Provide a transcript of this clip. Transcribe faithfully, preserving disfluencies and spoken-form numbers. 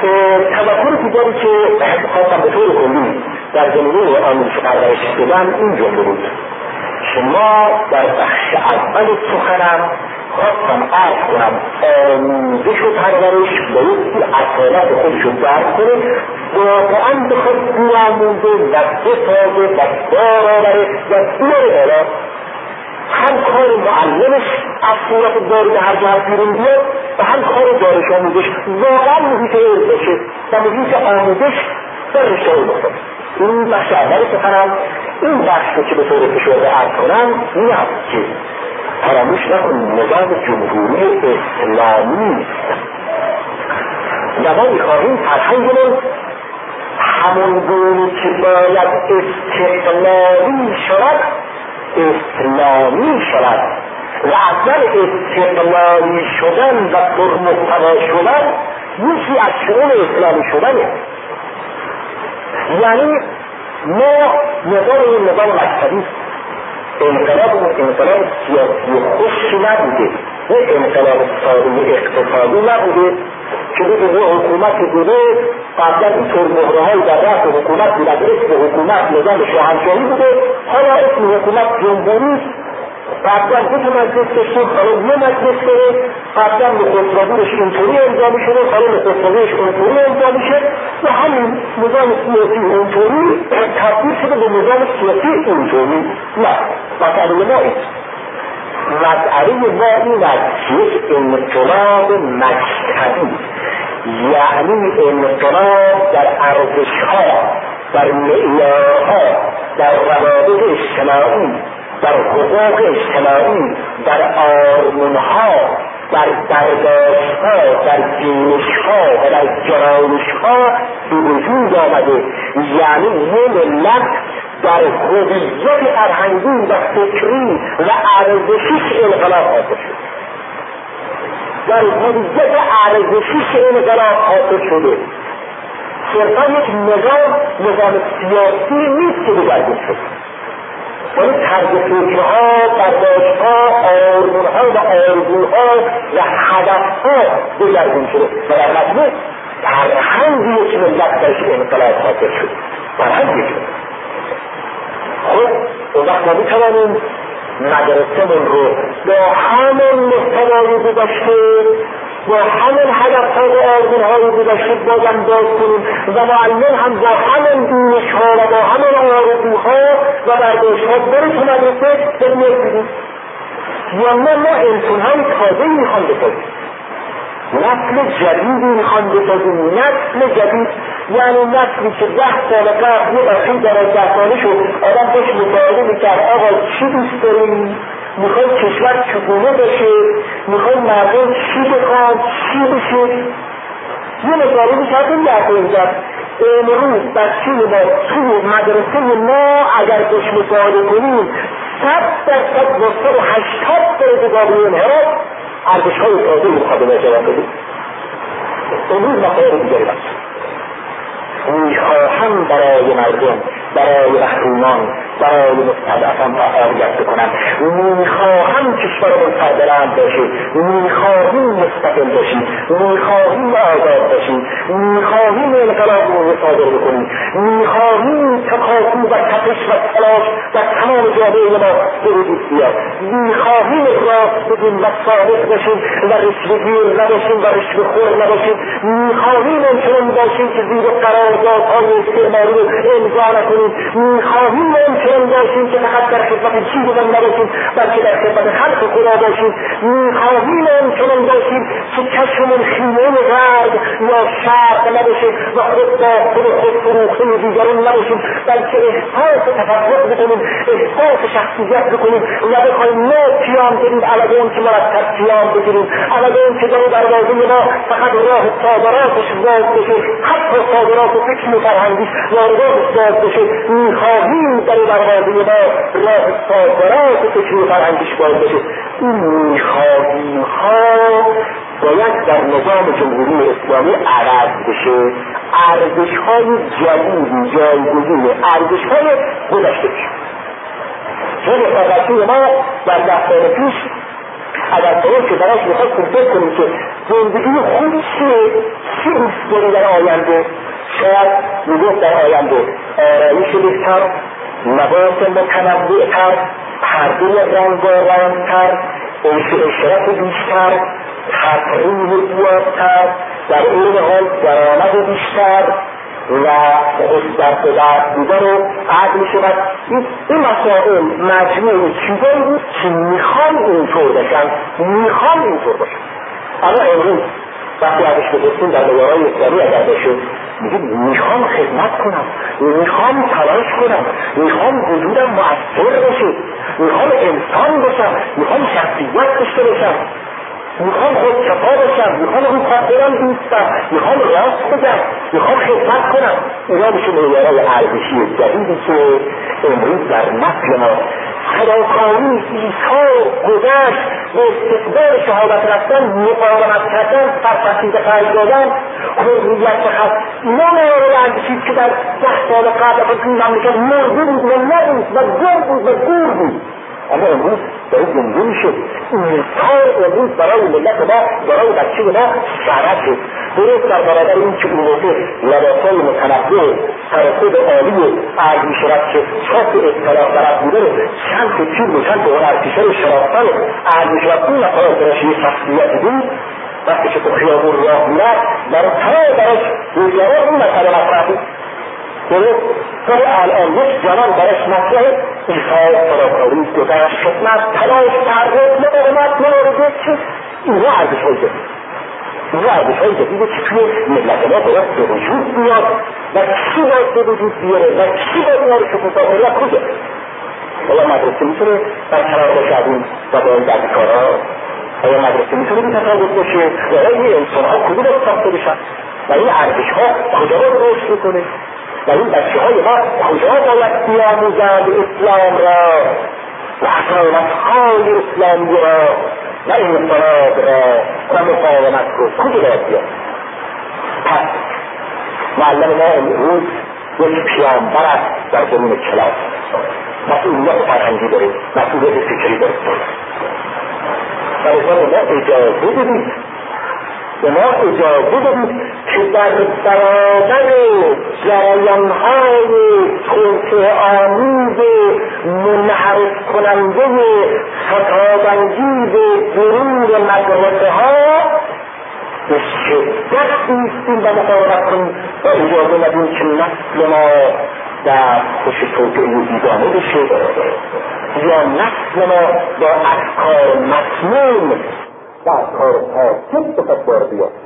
تذکر دیگری که خواستم به طور کلی در زمینه آموزش پرورش بدم این جمله بود که ما در بخش اول سخنم خواستم عرض کنم آموزش و پرورش باید اصالت خودش رو درک کنه، واقعا بخواد بیاموزه و بسازه و بارآوره و بیاره بالا. هم کار معلمش از صورت داری به هر جهت بیرون بیاد و هم کار دانش آموزش واقعا محیط علم باشه و محیط آموزش در رشته علم باشه. این بخش اول سخنم. این بخش که به طور فشرده عرض کنم این هست که فراموش نکنیم نظام جمهوری اسلامی و ما میخواهیم فرهنگمون همون گونه که باید استقلالی شود اسلامی شود و اول استقلالی شدن و پرمحتوا شدن یکی از شعور اسلامی شدنه. یعنی ما نظام این نظام مکتبی انقلاب و انقلاب سیاسی خوشی نبوده، یک انقلاب ساده اقتصادی نبوده که بگه یه حکومت بوده قبلا اینطور مهره‌های در رأس حکومت بود، اسم حکومت نظام شاهنشاهی بوده، حالا اسم حکومت جمهوری قبلا دو تا مجلس داشتیم، حالا یه مجلس داره، قبلا نخست‌وزیرش اینطوری امضا می‌شده، حالا نخست‌وزیرش اونطوری امضا میشه و همین نظام سیاسی اونطوری تبدیل شده به نظام سیاسی اینطوری. نه، مسئله ما این مسئله ما این است که یک انقلاب مکتبی، یعنی انقلاب در ارزش‌ها، در معیارها، در روابط اجتماعی، در حقوق اجتماعی، در آرمانها، در برداشتها، در بینشها و در گرایشها به وجود آمده. یعنی یه ملت در هویت فرهنگی و فکری و ارزشیش انقلاب حاصل شد، در هویت ارزشیش انقلاب حاصل شده. صرفا یک نظام نظام سیاسی نیست که بگردید شد، ولی طرز فکرها، برداشتها، آرمانها و آرزوها و هدفها بگردید شده و در مجموع فرهنگ یک ملت درش انقلاب حاصل شد. فرهنگ یک ملت. خب اون وقت ما میتوانیم مدرسه‌مون رو با همون محتوای گذشته، با همون هدف‌ها و آرزوهای گذشته بازم باز کنیم و معلم هم با همون بینش‌ها و با همون آرزوها و برداشت‌ها بره تو مدرسه ببینید بدیم. یا ما ما انسان‌های تازه‌ای میخوان بسازیم، نسل جدیدی میخوان بسازیم، نسل جدید یعنی نسلی که ده سال قبل یه بخشی دوازده ساله شد آدم بهش مطالعه میکرد آقا چی دوست داریم، میخوای کشور چگونه بشه، میخوای مردم چی بخواد، چی بشه. یه مطالعه میکرد این درک میکرد. امروز بچه ما توی مدرسه ما اگر بهش مطالعه کنیم صد درصد واسه هشتاد درجه قابل انحراف ارزش‌های تازه مقابله جواب بدیم. امروز مقابل دیگری بست میخواهم برای مردم، برای محرومان، برای مستضعفان فعالیت بکنم، میخواهم کشورمون سربلند باشه، میخواهیم مستقل باشیم، میخواهیم آزاد باشیم، میخواهیم انقلاب رو صادر بکنیم، میخواهیم تکاپو و تپش و تلاش و تمام جامعه ما به وجود بیاد، میخواهیم راست بگیم و صادق باشیم و رشوه‌گیر نباشیم و رشوه‌خور نباشیم، میخواهیم امکان باشیم که زیر قراردادهای استعماری رو امضا نکنیم، میخواهیم امکان باشیم که فقط در خدمت چیزمان نباشیم بلکه در خدمت خلق خدا باشیم، میخواهیم امکان باشیم که کشمون خیمه غرب یا شرق نباشه و خود با خود خود فروخته دیگران نباشیم بلکه احساس تفرق بکنیم، احساس شخصیت بکنیم و بخواهیم ما قیام بدیم علاوه اون که مرتب قیام بگیریم، علاوه اون که در دروازه ما فقط راه صادراتش باز بشه، حتی صادرات و فکر و فرهنگیش وارداتش باز بشه، میخواهیم در دروازه ما راه صادرات و فکر و فرهنگیش باز بشه. این میخواهیم ها باید در نظام جمهوری اسلامی عوض بشه، ارزش‌های جدیدی جایگزین ارزش‌های گذشته بشه. چون مقابله ما در ده سال پیش اگر طور که براش میخواستیم فکر کنیم که زندگی خود چیه، چی دوست داری در آینده، شاید میگفت در آینده آرایش بهتر، لباس متنوع‌تر، پرده رنگارنگ‌تر، عیش و عشرت بیشتر، تفریح زیادتر، در این حال درآمد بیشتر و خود در خودت بودن رو عد می شود. این مسائل مجموع چیزایی بود که میخوام اینطور باشن، میخوام اینطور باشن. اما امروز وقتی ازش بپرسیم در نگارهای اسلامی اگر بشه میگه میخوام خدمت کنم، میخوام تلاش کنم، میخوام وجودم مؤثر باشه، میخوام انسان باشم، میخوام شخصیت داشته باشم، میخوام خود کفا باشم، میخوام رو خودم دوستم، میخوام راست بگم، میخوام خدمت کنم. اینا میشه معیارهای ارزشی جدیدی که امروز در نسل ما فداکاری، ایثار، گذشت، به استقبال شهادت رفتن، مقاومت کردن، سرپسیده خرج دادن، حریت خط، اینا معیارهای ارزشی که در ده سال قبل از این مملکت مرده بود و نبود و گور بود و گور بود، اما امروز داره زنده میشه. اینطور امروز برای ملت ما، برای بچه ما شرف شد. درست در برابر این که اون موقع لباسای متنوع سراسد عالی عرض میشود که چاپ اطلاع طرف بوده رو چند تا چیز و چند تا هنرپیشه رو شناختن عرض میشود. اون نفر درش یه شخصیت بود وقتی که تو خیابون راه میرد در تا درش روزگاران اون مسئله مطرح بود. درست ولی الان یک جوان برش مطرح ایثار، فداکاری، گذشت، خدمت، تلاش، ترغیب، مقاومت، مبارزه، چه اینها ارزش‌های جدید، اینها ارزش‌های جدیده که توی ملت ما باید به وجود بیاد و کی باید به وجود بیاره و کی باید اینا رو شکوفا کنه و کجا. آیا مدرسه میتونه برقرار باشه از این و با این بدیکارها؟ آیا مدرسه میتونه بی تفاوت باشه؟ یا این انسان‌ها کدوم رو ساخته بشن و این ارزش‌ها کجا رو رشد میکنه و این بچه های ما کجا باید بیاموزند اسلام را و اصالت های اسلامی را و انقلاب را و مقاومت رو کجا باید بیاد. پس معلم ما امروز یک پیامبر است در زمین کلاس، مسئولیت فرهنگی داره، مسئولیت فکری داره. در ازمان ما اجازه بدید به ما اجازه بدید که در برابر جریان‌های توسعه آمیز منحرف کننده خطاب‌انگیز درون مدرسه‌ها به شدت ایستیم و مقاومت کنیم و اجازه ندیم که نسل ما در خوش توسعه بیگانه بشه یا نسل ما با افکار مسموم در کار فاسد به کار بیاد.